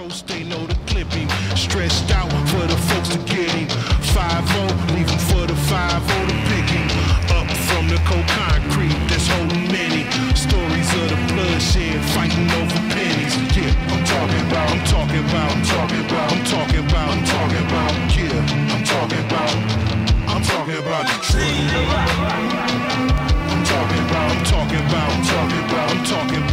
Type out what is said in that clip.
approach, they know to clip him. Stretched out for the folks to get him. 5-0, leave him for the 5-0 to pick him. Up from the cold concrete that's holding many stories of the bloodshed, fighting over pennies. Yeah, I'm talking about, I'm talking about, I'm talking about, I'm talking about, I'm talking about, yeah, I'm talking about, I'm talking about the truth. I'm talking about, I'm talking about, I'm talking about, I'm talking about.